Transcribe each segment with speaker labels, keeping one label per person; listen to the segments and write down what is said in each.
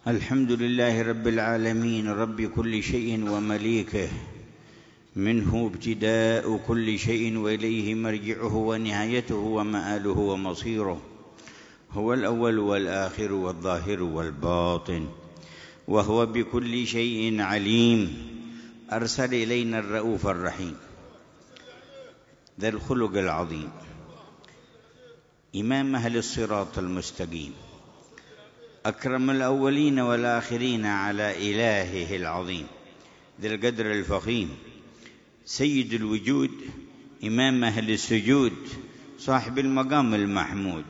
Speaker 1: الحمد لله رب العالمين، رب كل شيء ومليكه، منه ابتداء كل شيء وإليه مرجعه ونهايته ومآله ومصيره. هو الأول والآخر والظاهر والباطن، وهو بكل شيء عليم. أرسل إلينا الرؤوف الرحيم ذا الخلق العظيم، إمام أهل الصراط المستقيم، أكرم الأولين والآخرين على إلهه العظيم ذي القدر الفخيم، سيد الوجود، إمام أهل السجود، صاحب المقام المحمود.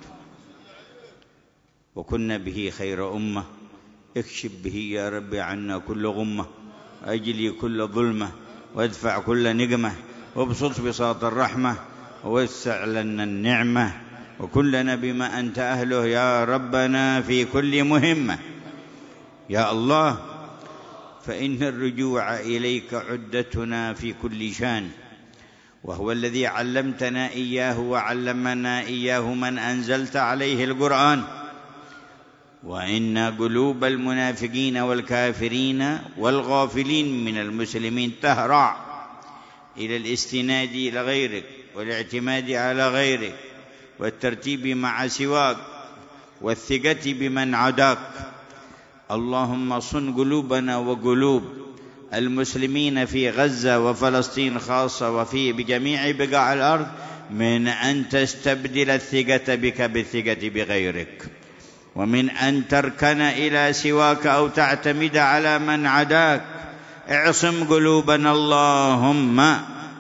Speaker 1: وكنا به خير أمة، اكشف به يا رب عنا كل غمة، أجلي كل ظلمة، وادفع كل نقمة، وابسط بساط الرحمة، ووسع لنا النعمة، وكلنا بما أنت أهله يا ربنا في كل مهمة. يا الله، فإن الرجوع إليك عدتنا في كل شان، وهو الذي علمتنا إياه وعلمنا إياه من أنزلت عليه القرآن. وإن قلوب المنافقين والكافرين والغافلين من المسلمين تهرع إلى الاستناد إلى غيرك والاعتماد على غيرك والترتيب مع سواك والثقة بمن عداك. اللهم صن قلوبنا وقلوب المسلمين في غزة وفلسطين خاصة وفي بجميع بقاع الأرض من أن تستبدل الثقة بك بالثقة بغيرك، ومن أن تركن إلى سواك أو تعتمد على من عداك. اعصم قلوبنا اللهم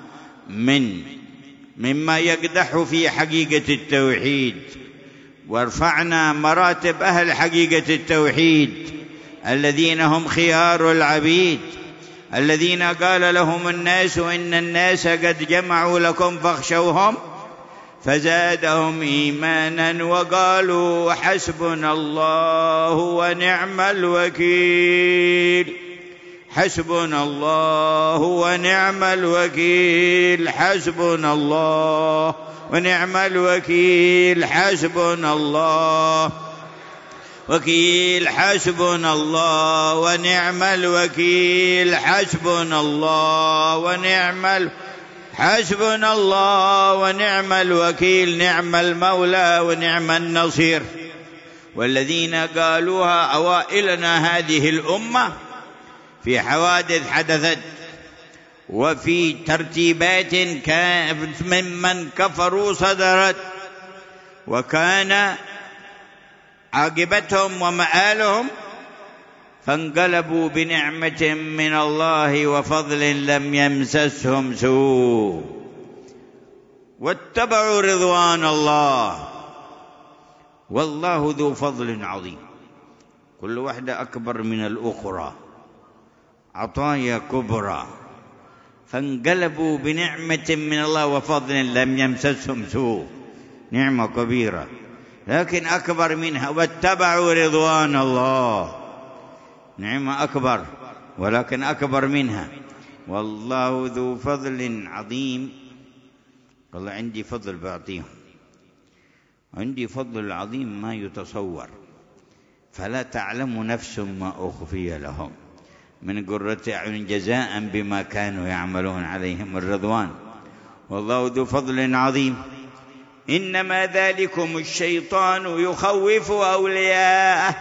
Speaker 1: مما يقدح في حقيقة التوحيد، وارفعنا مراتب أهل حقيقة التوحيد الذين هم خيار العبيد، الذين قال لهم الناس إن الناس قد جمعوا لكم فاخشوهم فزادهم إيمانا وقالوا حسبنا الله ونعم الوكيل. حسبنا الله ونعم الوكيل. حسبنا الله ونعم الوكيل. حسبنا الله وكيل. حسبنا الله ونعم الوكيل. حسبنا الله ونعم حسبنا الله ونعم الوكيل. نعم المولى ونعم النصير. والذين قالوها أوائلنا هذه الأمة في حوادث حدثت وفي ترتيبات ممن كفروا صدرت، وكان عاقبتهم ومآلهم فانقلبوا بنعمة من الله وفضل لم يمسسهم سوء واتبعوا رضوان الله، والله ذو فضل عظيم. كل واحدة أكبر من الأخرى، عطايا كبرى، فانقلبوا بنعمة من الله وفضل لم يمسسهم سوء، نعمة كبيرة لكن أكبر منها، واتبعوا رضوان الله، نعمة أكبر ولكن أكبر منها، والله ذو فضل عظيم. والله عندي فضل بعطيهم، عندي فضل عظيم ما يتصور، فلا تعلم نفس ما أخفي لهم من قرة أعين جزاء بما كانوا يعملون عليهم الرضوان، والله ذو فضل عظيم. إنما ذلكم الشيطان يخوف أولياءه.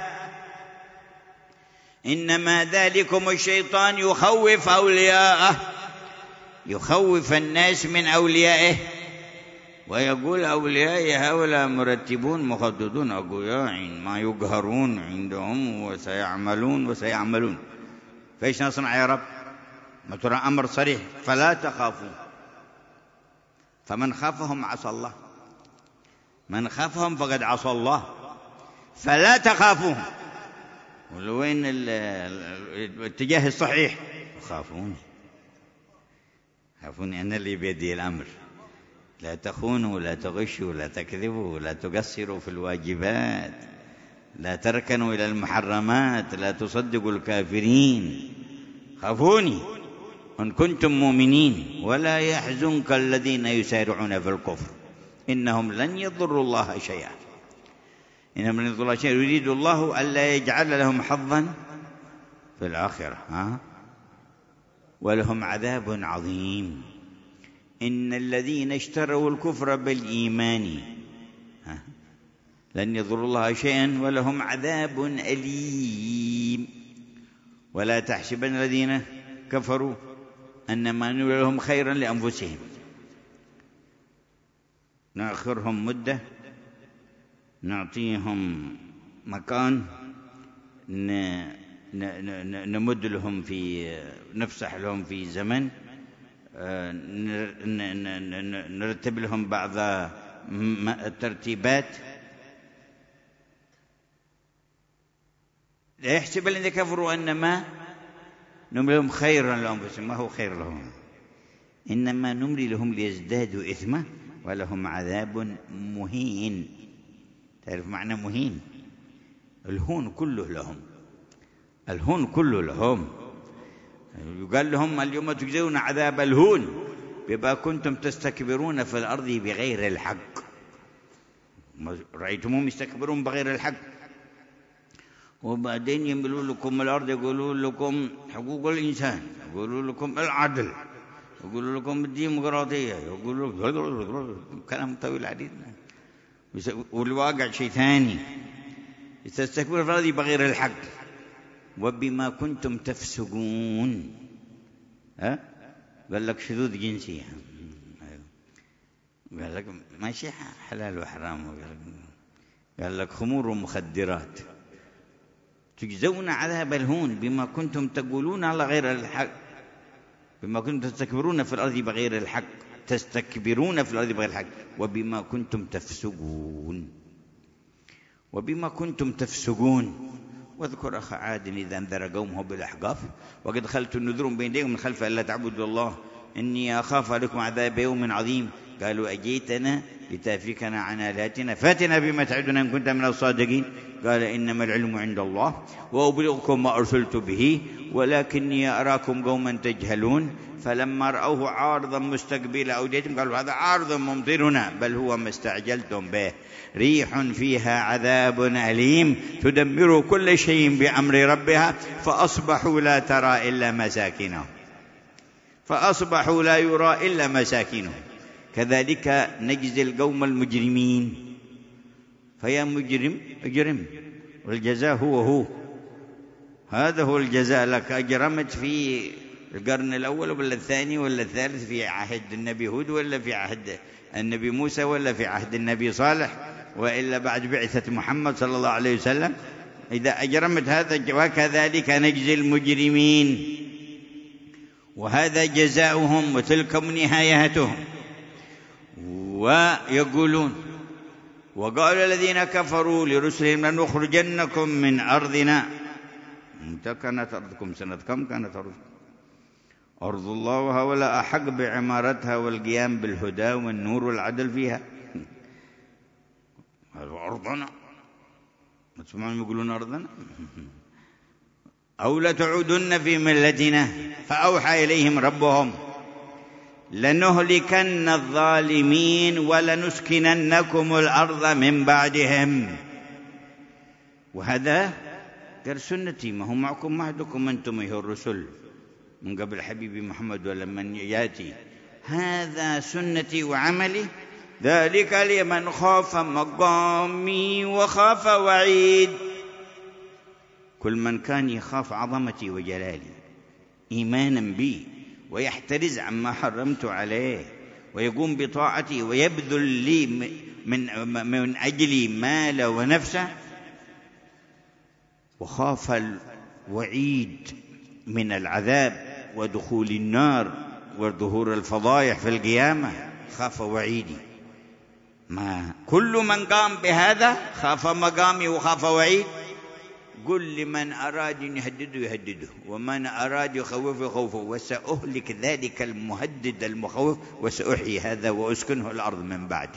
Speaker 1: إنما ذلكم الشيطان يخوف أولياءه، يخوف الناس من أوليائه، ويقول أوليائي هؤلاء مرتبون مخططون أقوياء ما يقهرون عندهم وسيعملون. فإيش نصنع يا رب؟ ما ترى أمر صريح، فلا تخافوا. فمن خافهم عصى الله، من خافهم فقد عصى الله، فلا تخافوهم. وين الاتجاه الصحيح؟ خافوني أنا اللي بيدي الأمر. لا تخونوا ولا تغشوا ولا تكذبوا ولا تقصروا في الواجبات، لا تركنوا إلى المحرمات، لا تصدقوا الكافرين. خافوني إن كنتم مؤمنين، ولا يحزنك الذين يسارعون في الكفر إنهم لن يضروا الله شيئا. إنما يريد الله شيئا يريد الله ألا يجعل لهم حظا في الآخرة. ولهم عذاب عظيم. إن الذين اشتروا الكفر بالإيمان لن يضروا الله شيئا ولهم عذاب أليم. ولا تحسبن الذين كفروا أنما نولي لهم خيرا لأنفسهم. نأخرهم مدة، نعطيهم مكان، نمد لهم نفسح لهم في زمن، نرتب لهم بعض الترتيبات. لا يحسب الذين كفروا أنما نملي لهم خيرا لأنفسهم، ما هو خير لهم، إنما نملي لهم ليزدادوا إثما ولهم عذاب مهين. تعرف معنى مهين؟ الهون كله لهم، الهون كله لهم. يقال لهم اليوم تجزون عذاب الهون بما كنتم تستكبرون في الأرض بغير الحق. رأيتمهم يستكبرون بغير الحق، وبعدين يملوا لكم الأرض، يقولون لكم حقوق الإنسان، يقولون لكم العدل، يقولون لكم الديمقراطية، يقولون كلام طويل عديد. والواقع شيء ثاني، تستكبرون في الأرض بغير الحق وبما كنتم تفسقون. قال لك شذوذ جنسي، قال لك ماشي حلال وحرام، قال لك خمور ومخدرات. تجزون عذاب الهون بما كنتم تقولون على غير الحق، بما كنتم تستكبرون في الأرض بغير الحق، تستكبرون في الأرض بغير الحق وبما كنتم تفسقون. وبما كنتم تفسقون. واذكر أخ عاد إذا أنذر قومه بالأحقاف وقد خلت النذر بين يديهم من خلف ألا تعبدوا الله إني أخاف عليكم عذاب يوم عظيم. قالوا أجيتنا لتافكنا عن آلهتنا فاتنا بما تعدنا إن كنت من الصادقين. قال إنما العلم عند الله وأبلغكم ما أرسلت به ولكني أراكم قوما تجهلون. فلما رأوه عارضا مستقبل أوديتهم قالوا هذا عارض ممطرنا بل هو ما استعجلتم به ريح فيها عذاب أليم تدمر كل شيء بأمر ربها فأصبحوا لا ترى إلا مساكنهم، فأصبحوا لا يرى إلا مساكنهم. كذلك نجزي القوم المجرمين. فيا مجرم اجرم، والجزاء هو هذا هو الجزاء لك. أجرمت في القرن الأول ولا الثاني ولا الثالث، في عهد النبي هود ولا في عهد النبي موسى ولا في عهد النبي صالح وإلا بعد بعثة محمد صلى الله عليه وسلم، إذا أجرمت هذا وكذلك نجزي المجرمين وهذا جزاؤهم وتلكم نهايتهم. ويقولون وقال الذين كفروا لرسلهم لنخرجنكم من أرضنا. متى كانت أرضكم؟ سنة كم كانت أرضكم؟ أرض الله وهؤلاء أحق بعمارتها والقيام بالهدى والنور والعدل فيها. هذا أرضنا، ما تسمعون يقولون أرضنا؟ أو لتعودن في ملتنا. فأوحى إليهم ربهم لنهلكن الظالمين ولنسكننكم الأرض من بعدهم. وهذا قال سنتي، ما هو معكم معدكم أنتم أيها الرسل من قبل حبيبي محمد ولمن يأتي، هذا سنتي وعملي. ذلك لمن خاف مقامي وخاف وعيد. كل من كان يخاف عظمتي وجلالي إيمانا بي ويحترز عما حرمت عليه ويقوم بطاعتي ويبذل لي من أجلي مال ونفسه، وخاف الوعيد من العذاب ودخول النار وظهور الفضايح في القيامة، خاف وعيدي. ما كل من قام بهذا خاف مقامي وخاف وعيد. قل لمن أراد أن يهدده يهدده ومن أراد يخوفه يخوفه وسأهلك ذلك المهدد المخوف وسأحيي هذا وأسكنه الأرض من بعد.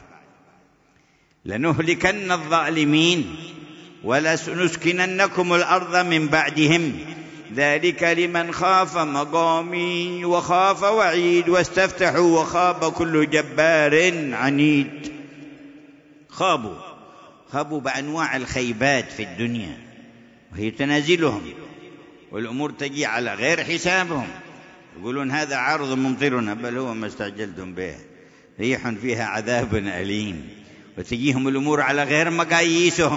Speaker 1: لنهلكن الظالمين ولنسكننكم الأرض من بعدهم. ذلك لمن خاف مقامي وخاف وعيد. واستفتحوا وخاب كل جبار عنيد. خابوا بأنواع الخيبات في الدنيا وهي تنازلهم، والأمور تجي على غير حسابهم. يقولون هذا عارض ممطرنا، بل هو ما استعجلتم به، ريح فيها عذاب أليم، وتجيهم الأمور على غير مقاييسهم.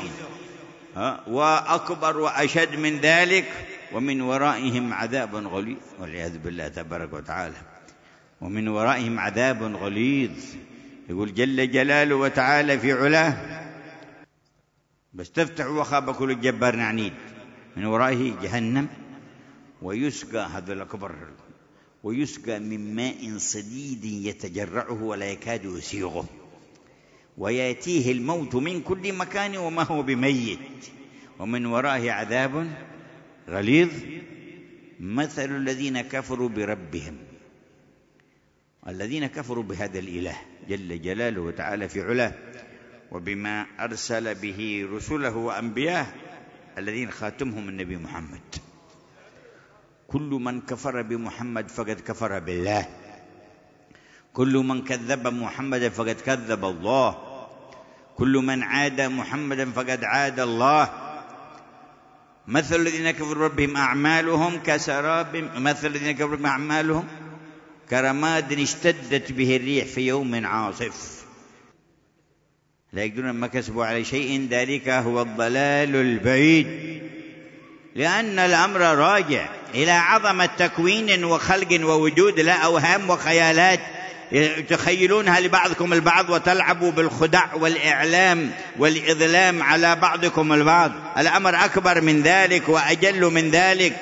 Speaker 1: وأكبر وأشد من ذلك، ومن ورائهم عذاب غليظ، والعياذ بالله تبارك وتعالى. ومن ورائهم عذاب غليظ. يقول جل جلاله وتعالى في علاه: بس تفتح وخاب كل جبار عنيد، من ورائه جهنم ويسقى، هذا الأكبر، ويسقى من ماء صديد يتجرعه ولا يكاد يسيغه، ويأتيه الموت من كل مكان وما هو بميت، ومن ورائه عذاب غليظ. مثل الذين كفروا بربهم، الذين كفروا بهذا الإله جل جلاله وتعالى في علاه، وبما أرسل به رسله وأنبياه الذين خاتمهم النبي محمد. كل من كفر بمحمد فقد كفر بالله، كل من كذب محمدا فقد كذب الله، كل من عاد محمدا فقد عاد الله. مثل الذين كفروا بربهم أعمالهم كسراب، مثل الذين كفروا بربهم أعمالهم كرماد اشتدت به الريح في يوم عاصف لا يقدرون ما كسبوا على شيء، ذلك هو الضلال البعيد. لأن الأمر راجع إلى عظمة تكوين وخلق ووجود، لا أوهام وخيالات تخيلونها لبعضكم البعض، وتلعبوا بالخدع والإعلام والإظلام على بعضكم البعض. الأمر أكبر من ذلك وأجل من ذلك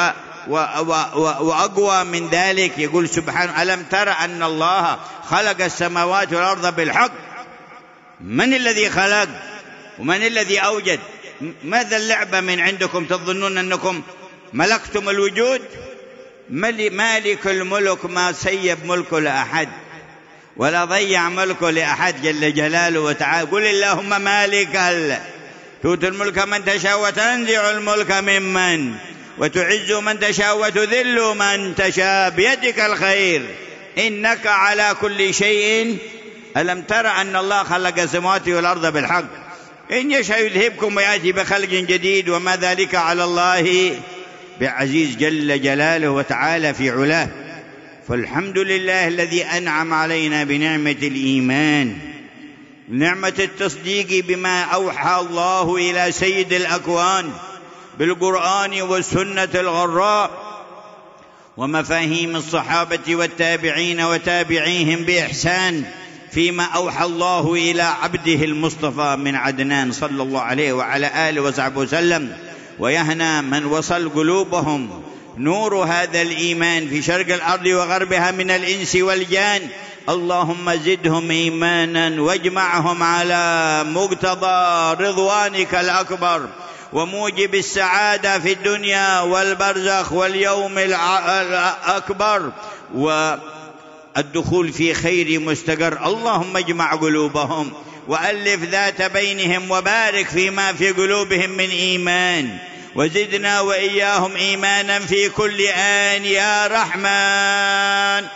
Speaker 1: وأقوى من ذلك. يقول سبحانه: ألم تر أن الله خلق السماوات والأرض بالحق؟ من الذي خلق ومن الذي أوجد؟ ماذا اللعبة من عندكم؟ تظنون أنكم ملكتم الوجود؟ مالك الملك ما سيب ملكه لأحد ولا ضيع ملكه لأحد جل جلاله وتعالى. قل اللهم مالك تؤتي الملك من تشاء وتنزع الملك ممن، وتعز من تشاء وتذل من تشاء، بيدك الخير إنك على كل شيء. ألم تر أن الله خلق السماوات والأرض بالحق؟ إن يشاء يذهبكم ويأتي بخلق جديد، وما ذلك على الله بعزيز جل جلاله وتعالى في علاه. فالحمد لله الذي أنعم علينا بنعمة الإيمان، نعمة التصديق بما أوحى الله إلى سيد الأكوان بالقرآن والسنة الغراء، ومفاهيم الصحابة والتابعين وتابعيهم بإحسان فيما أوحى الله إلى عبده المصطفى من عدنان صلى الله عليه وعلى آله وصحبه وسلم. ويهنى من وصل قلوبهم نور هذا الإيمان في شرق الأرض وغربها من الإنس والجان. اللهم زدهم إيمانا واجمعهم على مقتضى رضوانك الأكبر وموجب السعادة في الدنيا والبرزخ واليوم الأكبر والدخول في خير مستقر. اللهم اجمع قلوبهم وألف ذات بينهم وبارك فيما في قلوبهم من إيمان، وزدنا وإياهم إيمانا في كل آن يا رحمن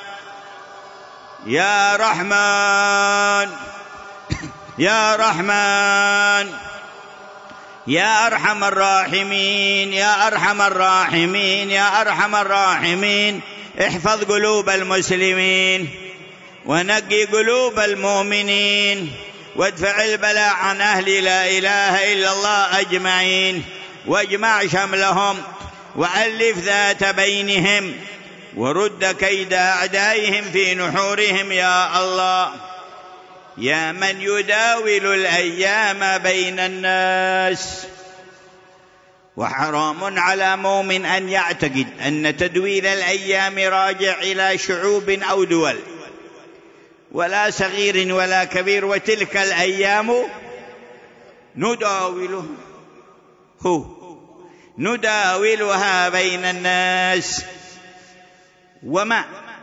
Speaker 1: يا رحمن يا رحمن يا أرحم الراحمين يا أرحم الراحمين يا أرحم الراحمين. احفظ قلوب المسلمين ونقي قلوب المؤمنين، وادفع البلاء عن أهل لا إله إلا الله أجمعين، واجمع شملهم وألف ذات بينهم، ورد كيد أعدائهم في نحورهم يا الله. يا من يداول الأيام بين الناس، وحرام على مؤمن أن يعتقد أن تدويل الأيام راجع إلى شعوب أو دول، ولا صغير ولا كبير، وتلك الأيام نداولها بين الناس. وما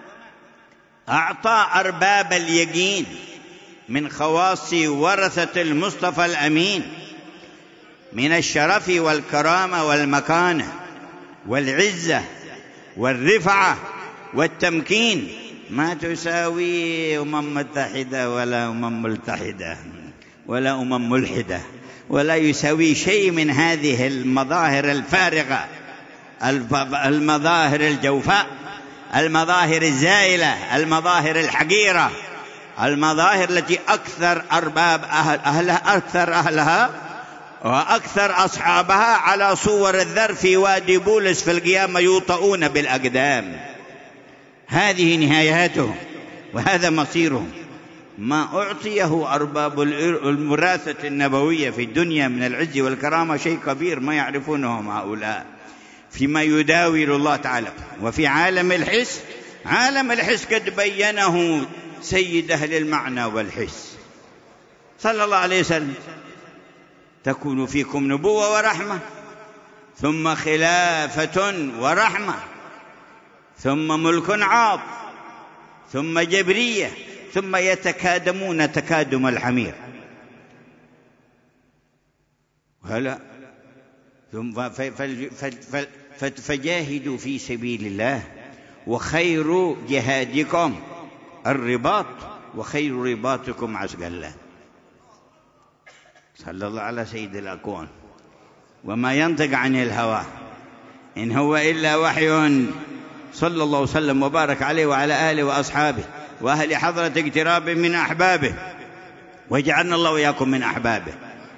Speaker 1: أعطى أرباب اليقين من خواص ورثة المصطفى الأمين من الشرف والكرامة والمكانة والعزة والرفعة والتمكين ما تساوي أمم متحدة ولا أمم ملتحدة ولا أمم ملحدة ولا يساوي شيء من هذه المظاهر الفارغة، المظاهر الجوفاء، المظاهر الزائلة، المظاهر الحقيرة، المظاهر التي أكثر أرباب أهلها وأكثر أصحابها على صور الذر في وادي بولس في القيامة يوطؤون بالأقدام. هذه نهاياتهم وهذا مصيرهم. ما أعطيه أرباب الوراثة النبوية في الدنيا من العز والكرامة شيء كبير ما يعرفونهم هؤلاء فيما يداول الله تعالى. وفي عالم الحس، عالم الحس قد بينه سيد أهل المعنى والحس صلى الله عليه وسلم: تكون فيكم نبوة ورحمة، ثم خلافة ورحمة، ثم ملك عاض، ثم جبرية، ثم يتكادمون تكادم الحمير. هلا فجاهدوا في سبيل الله، وخير جهادكم الرباط، وخير رباطكم عسق الله. صلى الله على سيد الأكوان. وما ينطق عن الهوى إن هو إلا وحي، صلى الله وسلم وبارك عليه وعلى آله وأصحابه وأهل حضرة اقتراب من أحبابه، وجعلنا الله وإياكم من أحبابه،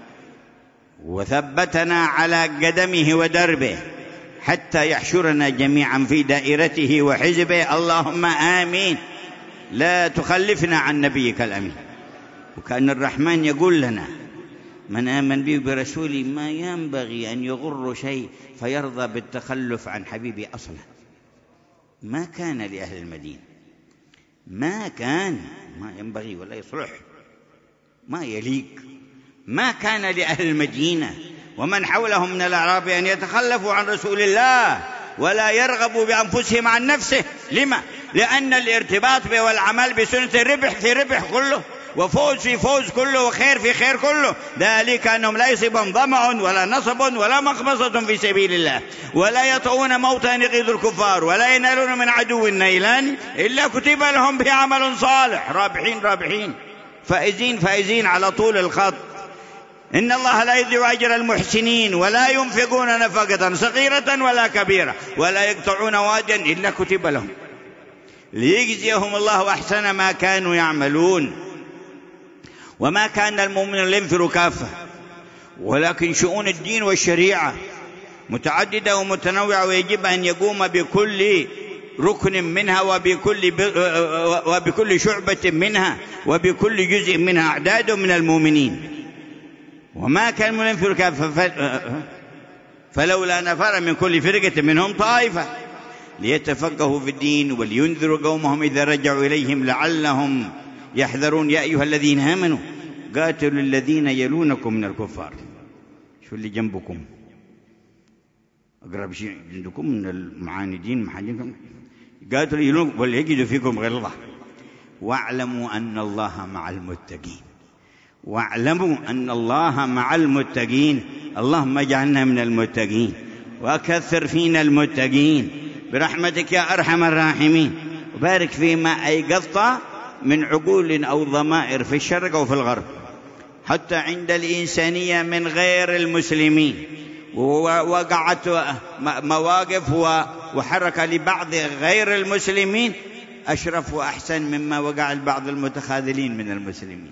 Speaker 1: وثبتنا على قدمه ودربه حتى يحشرنا جميعا في دائرته وحزبه. اللهم آمين. لا تخلفنا عن نبيك الأمين. وكأن الرحمن يقول لنا: من آمن بي برسولي ما ينبغي أن يغر شيء فيرضى بالتخلف عن حبيبي أصلا. ما كان لأهل المدينة، ما ينبغي ولا يصلح، ما يليق، ما كان لأهل المدينة ومن حولهم من الأعراب أن يتخلفوا عن رسول الله ولا يرغبوا بأنفسهم عن نفسه. لما؟ لأن الارتباط به والعمل بسنة الربح في ربح كله، وفوز في فوز كله، وخير في خير كله. ذلك أنهم لا يصيبهم ظمأ ولا نصب ولا مخمصة في سبيل الله، ولا يطؤون موتا يغيظ الكفار، ولا ينالون من عدو نيلا إلا كتب لهم به عمل صالح. رابحين رابحين، فائزين فائزين على طول الخط. إن الله لا يضيع أجر المحسنين، ولا ينفقون نفقة صغيرة ولا كبيرة، ولا يقطعون واديا إلا كتب لهم ليجزيهم الله أحسن ما كانوا يعملون. وما كان المؤمن لينفر كافة، ولكن شؤون الدين والشريعة متعددة ومتنوعة، ويجب أن يقوم بكل ركن منها وبكل شعبة منها وبكل جزء منها أعداد من المؤمنين. وما كان المؤمن لينفر كافة فلولا نفر من كل فرقة منهم طائفة ليتفقهوا في الدين ولينذروا قومهم إذا رجعوا إليهم لعلهم يحذرون. يا أيها الذين آمنوا قاتلوا الذين يلونكم من الكفار. شو اللي جنبكم؟ أقرب شيء عندكم من المعاندين محاجنكم. قاتلوا يلونكم وليجدوا فيكم غلظة واعلموا أن الله مع المتقين. واعلموا أن الله مع المتقين. اللهم اجعلنا من المتقين وكثر فينا المتقين برحمتك يا أرحم الراحمين. وبارك فيما أيقظت من عقول أو ضمائر في الشرق أو في الغرب، حتى عند الإنسانية من غير المسلمين، ووقعت مواقف وحركة لبعض غير المسلمين أشرف وأحسن مما وقع البعض المتخاذلين من المسلمين،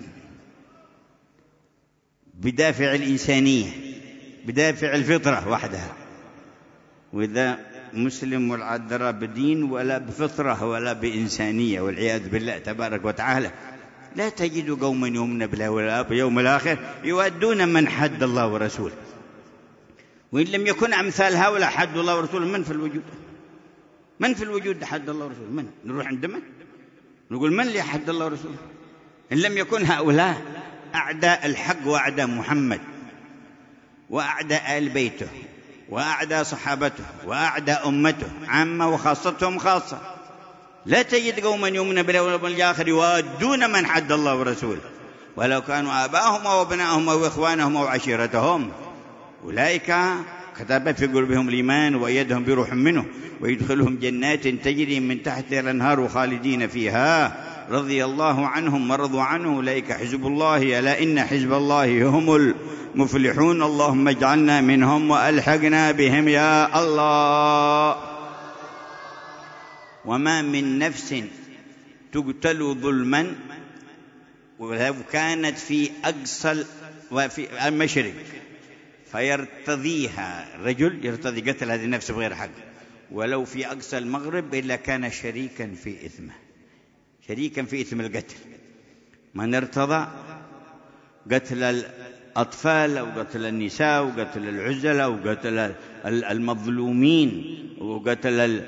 Speaker 1: بدافع الإنسانية، بدافع الفطرة وحدها. وإذا مسلم والعذرة بدين ولا بفطرة ولا بإنسانية والعياذ بالله تبارك وتعالى، لا تجد قوما يؤمنون بالله واليوم الآخر يودون من حد الله ورسوله. وإن لم يكن أمثال هؤلاء حد الله ورسوله، من في الوجود؟ من في الوجود حد الله ورسوله؟ من نروح عند من نقول من اللي حد الله ورسوله؟ إن لم يكن هؤلاء أعداء الحق وأعداء محمد وأعداء آل بيته وأعداء صحابته وأعداء أمته عامة وخاصتهم خاصة. لا تجد قوما يؤمنون بالله واليوم الآخر يوادون من حد الله ورسوله ولو كانوا آباءهم أو أبناءهم أو إخوانهم أو عشيرتهم. أولئك كتب في قلوبهم الإيمان وأيدهم بروح منه ويدخلهم جنات تجري من تحتها الأنهار خالدين فيها رضي الله عنهم ورضوا عنه أولئك حزب الله ألا إن حزب الله هم المفلحون. اللهم اجعلنا منهم وألحقنا بهم يا الله. وما من نفس تقتل ظلما ولو كانت في أقصى وفي المشرق فيرتضيها رجل يرتضي قتل هذه النفس بغير حق ولو في أقصى المغرب إلا كان شريكا في إثمه، شريكا في إثم القتل. من ارتضى قتل الأطفال أو قتل النساء وقتل العزلة أو قتل المظلومين وقتل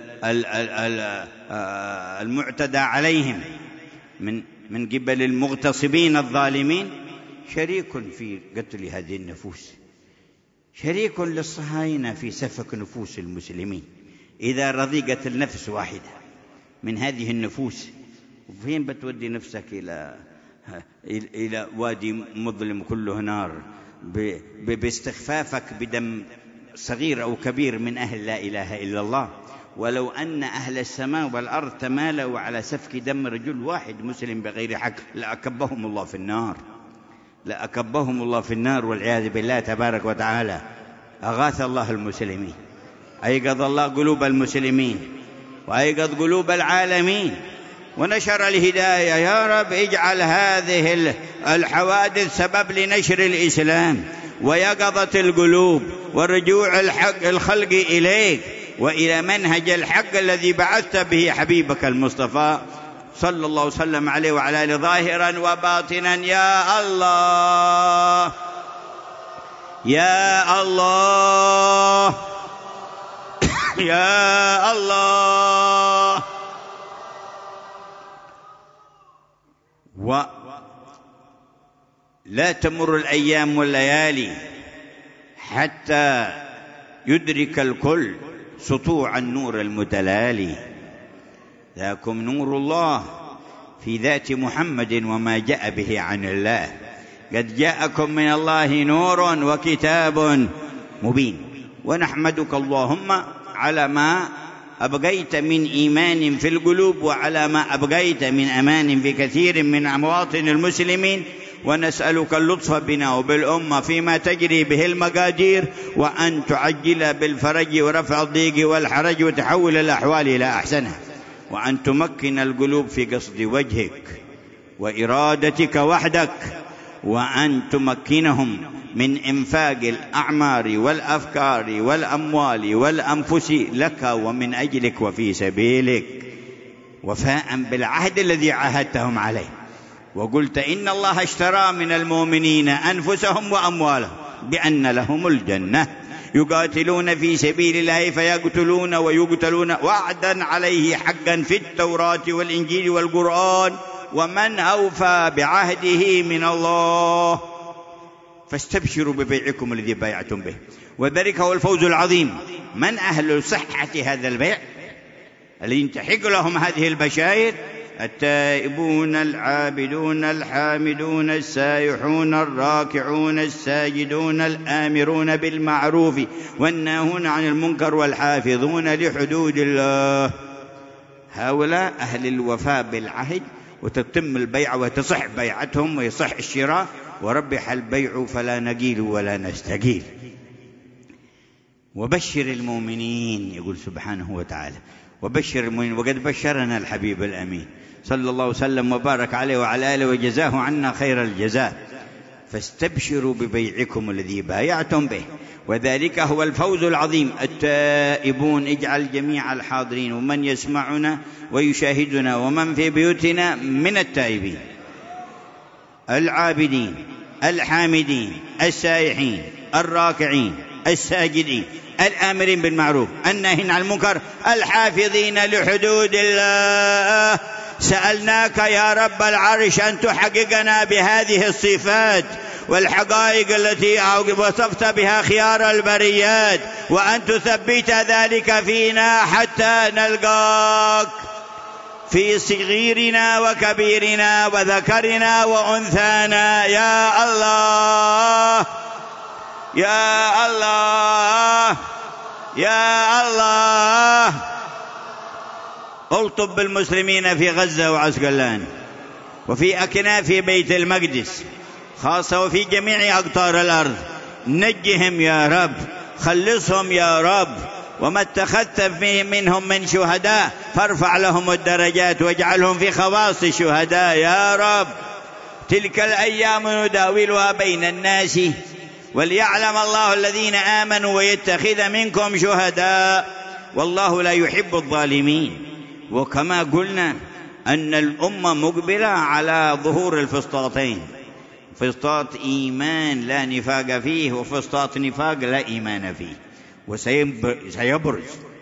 Speaker 1: المعتدى عليهم من قبل المغتصبين الظالمين، شريك في قتل هذه النفوس، شريك للصهاينة في سفك نفوس المسلمين. إذا رضي قتل نفس واحدة من هذه النفوس، وفين بتودي نفسك إلى وادي مظلم كله نار باستخفافك بدم صغير أو كبير من أهل لا إله إلا الله. ولو أن أهل السماء والأرض تمالوا على سفك دم رجل واحد مسلم بغير حق لأكبهم الله في النار، لأكبهم الله في النار والعياذ بالله تبارك وتعالى. أغاث الله المسلمين، أيقظ الله قلوب المسلمين وأيقظ قلوب العالمين ونشر الهداية. يا رب اجعل هذه الحوادث سبب لنشر الإسلام ويقظة القلوب ورجوع الخلق إليك وإلى منهج الحق الذي بعثت به حبيبك المصطفى صلى الله وسلم عليه وعلى آله ظاهرا وباطنا. يا الله يا الله يا الله. ولا تمر الأيام والليالي حتى يدرك الكل سطوع النور المتلالي. ذاكم نور الله في ذات محمد وما جاء به عن الله. قد جاءكم من الله نور وكتاب مبين. ونحمدك اللهم على ما أبقيت من إيمان في القلوب وعلى ما أبقيت من أمان في كثير من مواطن المسلمين، ونسألك اللطف بنا وبالأمة فيما تجري به المقادير، وأن تعجل بالفرج ورفع الضيق والحرج وتحول الأحوال إلى أحسنها، وأن تمكن القلوب في قصد وجهك وإرادتك وحدك، وأن تمكنهم من إنفاق الأعمار والأفكار والأموال والأنفس لك ومن أجلك وفي سبيلك، وفاء بالعهد الذي عاهدتهم عليه. وقلت إن الله اشترى من المؤمنين أنفسهم وأموالهم بأن لهم الجنة يقاتلون في سبيل الله فيقتلون ويقتلون وعدا عليه حقا في التوراة والإنجيل والقرآن، ومن أوفى بعهده من الله. فاستبشروا ببيعكم الذي بايعتم به، وذلك هو الفوز العظيم. من أهل صحة هذا البيع الذي تحق لهم هذه البشائر؟ التائبون العابدون الحامدون السائحون الراكعون الساجدون الآمرون بالمعروف والناهون عن المنكر والحافظون لحدود الله. هؤلاء أهل الوفاء بالعهد، وتتم البيع وتصح بيعتهم ويصح الشراء وربح البيع فلا نقيل ولا نستقيل. وبشر المؤمنين، يقول سبحانه وتعالى وبشر المؤمنين، وقد بشرنا الحبيب الأمين صلى الله وسلم وبارك عليه وعلى آله وجزاه عنا خير الجزاء. فاستبشروا ببيعكم الذي بايعتم به، وذلك هو الفوز العظيم. التائبون، اجعل جميع الحاضرين ومن يسمعنا ويشاهدنا ومن في بيوتنا من التائبين العابدين الحامدين السائحين الراكعين الساجدين الآمرين بالمعروف الناهين عن المنكر الحافظين لحدود الله. سألناك يا رب العرش أن تحققنا بهذه الصفات والحقائق التي وصفت بها خيار البريات، وأن تثبت ذلك فينا حتى نلقاك في صغيرنا وكبيرنا وذكرنا وأنثانا. يا الله يا الله يا الله. الطب بالمسلمين في غزة وعسقلان، وفي أكناف بيت المقدس خاصة، وفي جميع أقطار الأرض. نجهم يا رب، خلصهم يا رب، وما اتخذت منهم من شهداء فارفع لهم الدرجات واجعلهم في خواص الشهداء يا رب. تلك الأيام نداولها بين الناس وليعلم الله الذين آمنوا ويتخذ منكم شهداء والله لا يحب الظالمين. وكما قلنا أن الأمة مقبلة على ظهور الفسطاطين، فسطاط إيمان لا نفاق فيه، وفسطاط نفاق لا إيمان فيه، وسيبرز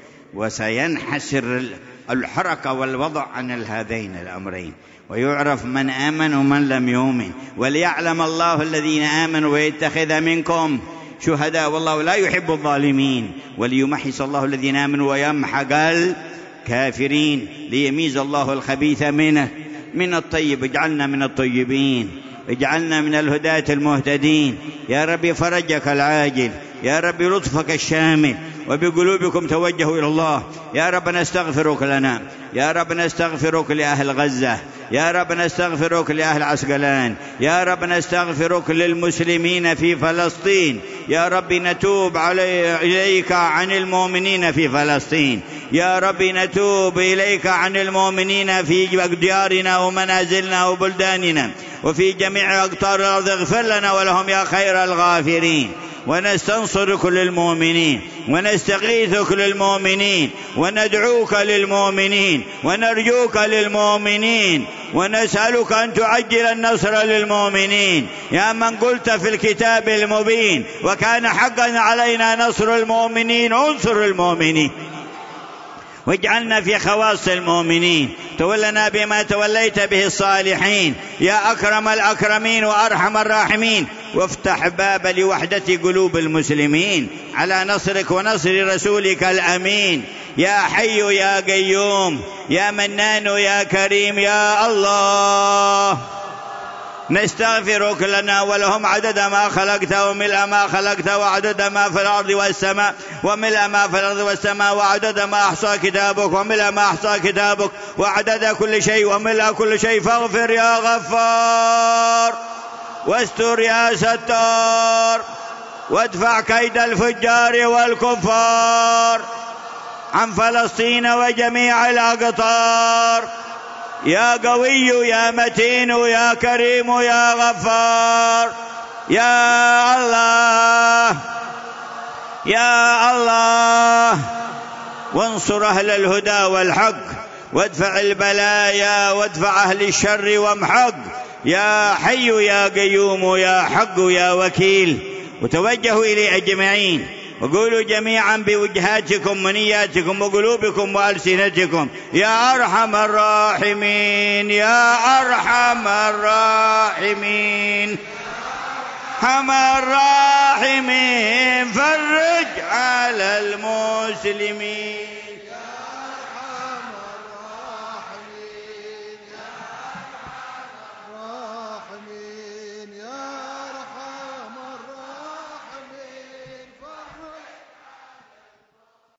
Speaker 1: وسينحسر الحركة والوضع عن هذين الأمرين، ويعرف من آمن ومن لم يؤمن. وليعلم الله الذين آمنوا ويتخذ منكم شهداء والله لا يحب الظالمين، وليمحص الله الذين آمنوا ويمحق الكافرين، ليميز الله الخبيث من الطيب. اجعلنا من الطيبين، اجعلنا من الهداة المهتدين يا رب. فرجك العاجل يا رب، لطفك الشامل، وبقلوبكم توجهوا إلى الله يا رب. نستغفرك لنا يا رب، نستغفرك لأهل غزة يا رب، نستغفرك لأهل عسقلان يا رب، نستغفرك للمسلمين في فلسطين يا رب. نتوب إليك عن المؤمنين في فلسطين يا رب، نتوب إليك عن المؤمنين في ديارنا ومنازلنا وبلداننا وفي جميع أقطار الأرض. اغفر لنا ولهم يا خير الغافرين. ونستنصرك للمؤمنين ونستغيثك للمؤمنين وندعوك للمؤمنين ونرجوك للمؤمنين ونسألك أن تعجل النصر للمؤمنين يا من قلت في الكتاب المبين وكان حقا علينا نصر المؤمنين. انصر المؤمنين واجعلنا في خواص المؤمنين. تولنا بما توليت به الصالحين يا أكرم الأكرمين وأرحم الراحمين. وافتح باب لوحدة قلوب المسلمين على نصرك ونصر رسولك الأمين. يا حي يا قيوم يا منان يا كريم يا الله. نستغفرك لنا ولهم عدد ما خلقت وملء ما خلقت وعدد ما في الأرض والسماء وملء ما في الأرض والسماء وعدد ما أحصى كتابك وملء ما أحصى كتابك وعدد كل شيء وملء كل شيء. فاغفر يا غفار واستر يا ستار وادفع كيد الفجار والكفار عن فلسطين وجميع الأقطار. يا قوي يا متين يا كريم يا غفار يا الله يا الله. وانصر أهل الهدى والحق وادفع البلايا وادفع أهل الشر وامحق. يا حي يا قيوم يا حق يا وكيل. وتوجهوا إليه أجمعين وقولوا جميعا بوجهاتكم ونياتكم وقلوبكم وألسنتكم يا أرحم الراحمين يا أرحم الراحمين أرحم الراحمين. فرج على المسلمين.